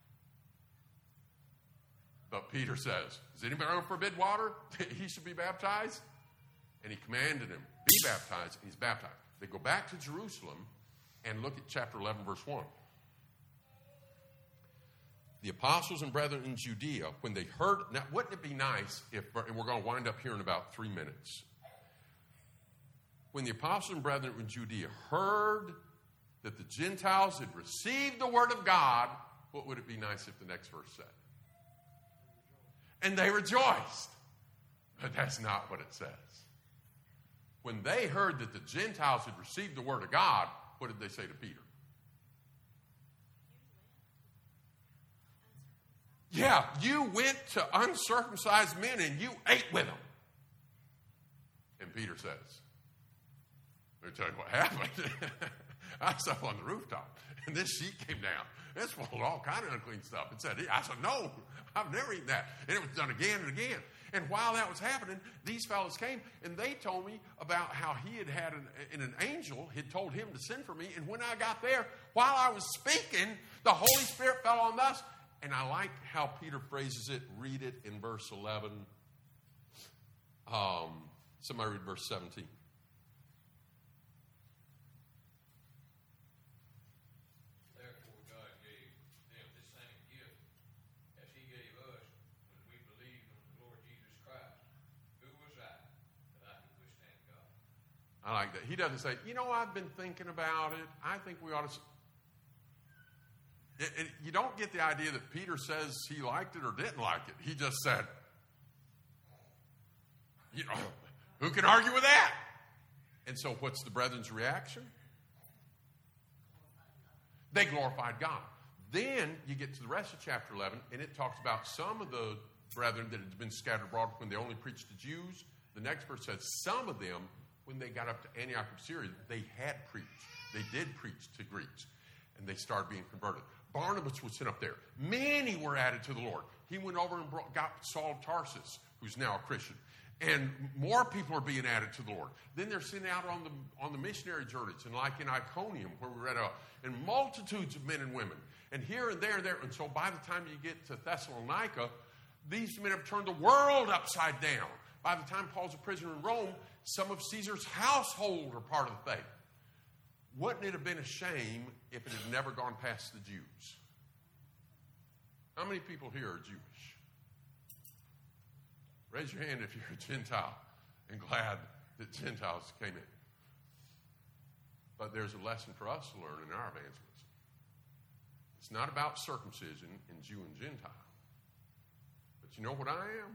S1: But Peter says, does anybody ever forbid water? He should be baptized? And he commanded him, be baptized, and he's baptized. They go back to Jerusalem and look at chapter eleven, verse one. The apostles and brethren in Judea, when they heard, now wouldn't it be nice if, and we're going to wind up here in about three minutes. When the apostles and brethren in Judea heard that the Gentiles had received the word of God, what would it be nice if the next verse said? And they rejoiced. But that's not what it says. When they heard that the Gentiles had received the word of God, what did they say to Peter? Yeah, you went to uncircumcised men and you ate with them. And Peter says, let me tell you what happened. I was up on the rooftop, and this sheet came down. It's full of all kind of unclean stuff. It said, I said, no, I've never eaten that. And it was done again and again. And while that was happening, these fellows came, and they told me about how he had had an, and an angel had told him to send for me. And when I got there, while I was speaking, the Holy Spirit fell on us. And I like how Peter phrases it. Read it in verse eleven. Um, somebody read verse seventeen.
S4: Therefore God gave them the same gift as he gave us when we believed on the Lord Jesus Christ. Who was I that I could withstand God?
S1: I like that. He doesn't say, you know, I've been thinking about it. I think we ought to... It, it, you don't get the idea that Peter says he liked it or didn't like it. He just said, you know, who can argue with that? And so what's the brethren's reaction? They glorified God. Then you get to the rest of chapter eleven, and it talks about some of the brethren that had been scattered abroad when they only preached to Jews. The next verse says some of them, when they got up to Antioch of Syria, they had preached. They did preach to Greeks, and they started being converted. Barnabas was sent up there. Many were added to the Lord. He went over and brought, got Saul of Tarsus, who's now a Christian. And more people are being added to the Lord. Then they're sent out on the on the missionary journeys, and like in Iconium, where we read about, and multitudes of men and women. And here and there and there. And so by the time you get to Thessalonica, these men have turned the world upside down. By the time Paul's a prisoner in Rome, some of Caesar's household are part of the faith. Wouldn't it have been a shame if it had never gone past the Jews? How many people here are Jewish? Raise your hand if you're a Gentile and glad that Gentiles came in. But there's a lesson for us to learn in our evangelism. It's not about circumcision in Jew and Gentile. But you know what I am?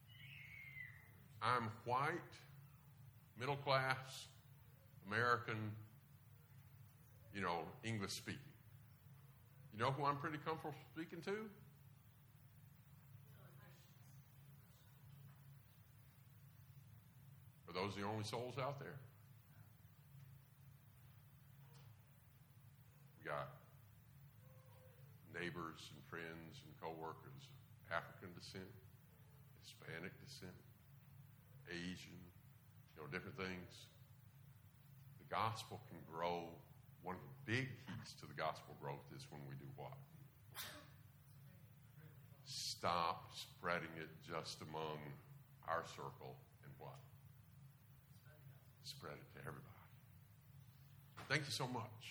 S1: I'm white, middle class, American, you know, English speaking. You know who I'm pretty comfortable speaking to? Are those the only souls out there? We got neighbors and friends and co-workers, African descent, Hispanic descent, Asian, you know, different things. The gospel can grow. One of the big keys to the gospel growth is when we do what? Stop spreading it just among our circle and what? Spread it to everybody. Thank you so much.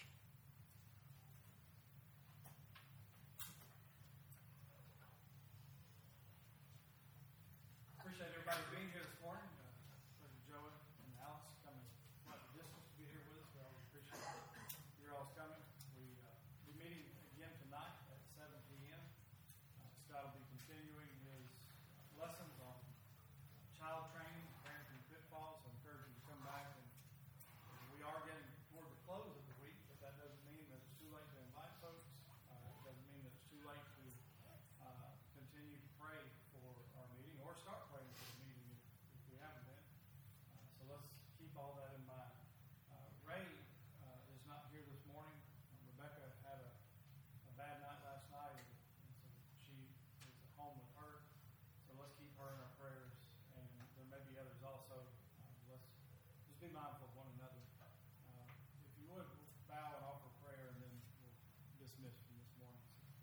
S3: Appreciate everybody being here this morning. Uh, Brother Joey and Alice coming quite a distance to be here with us. We always appreciate your all's coming. We uh, we're meeting again tonight at seven p.m. Uh, Scott will be continuing his uh, lessons on child training, parenting pitfalls. I encourage you to come back. And, and we are getting toward the close of the week, but that doesn't mean that it's too late to invite folks. Uh, it doesn't mean that it's too late to uh, continue to pray for our meeting or start praying for the meeting if, if we haven't been. Uh, so let's keep all that in mind. Uh, Ray uh, is not here this morning. Uh, Rebecca had a, a bad night last night, and, and so she is at home with her. So let's keep her in our prayers, and there may be others also. Uh, let's just be mindful of one another. Uh, if you would, bow and offer prayer, and then we'll dismiss from this morning.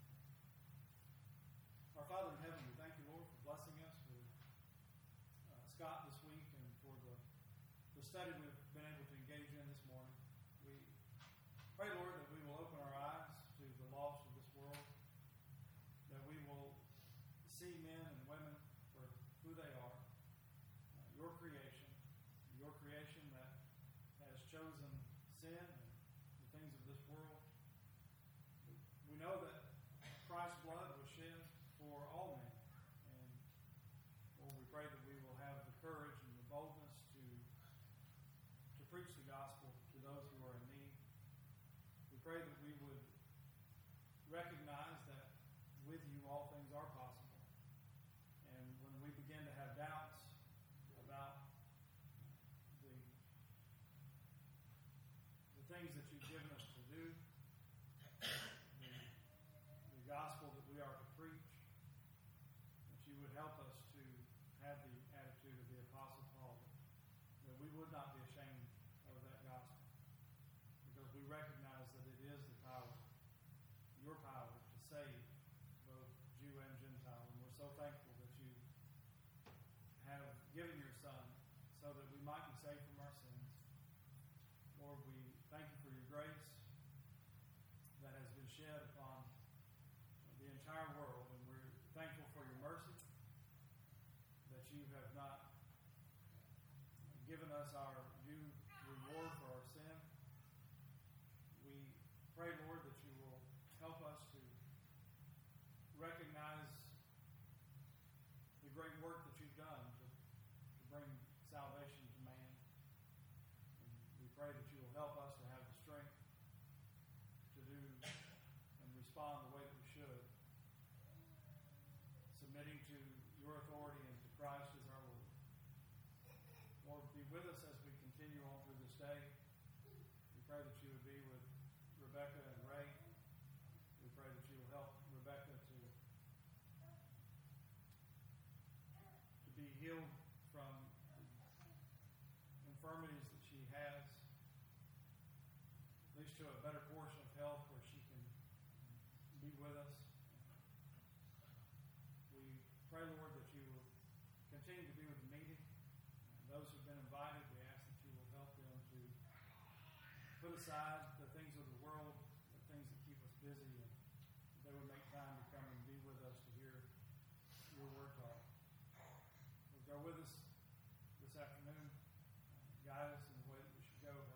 S3: Our Father in heaven, we thank you, Lord, for blessing us with uh, Scott this week and for the, the study we've been able to engage in this morning. We pray, Lord, that we will open our eyes to the lost of this world, that we will see men and women for who they are, uh, your creation, your creation that has chosen sin and the things of this world. We, we know that Christ's blood was shed for all men. And Lord, we pray that we will have the courage and the boldness to to preach the gospel to those who are in need. We pray that we would recognize that with you all things are possible. And when we begin to have doubts about the the things that you've given us to do, the, the gospel that we are to preach, that you would help us to have the attitude of the Apostle Paul, that we would not be ashamed of that gospel, because we recognize that it is the power, your power, to save both Jew and Gentile. And we're so thankful that you have given your Son so that we might be saved from our sins. Lord, we thank you for your grace that has been shed upon the entire world, and we're thankful for your mercy, that you have not given us our due reward for our sin. We pray, Lord, that you will help us to recognize the great work that you've done to, to bring
S6: respond the way that we should, submitting to your authority and to Christ as our Lord. Lord, be with us as we continue on through this day. We pray that you would be with Rebecca and Ray. We pray that you will help Rebecca to, to be healed from infirmities that she has, at least to a better portion of health where she can be with us. We pray, Lord, that you will continue to be with the meeting. And those who have been invited, we ask that you will help them to put aside the things of the world, the things that keep us busy, and they would make time to come and be with us to hear your word taught. Lord, go with us this afternoon. Guide us in the way that we should go.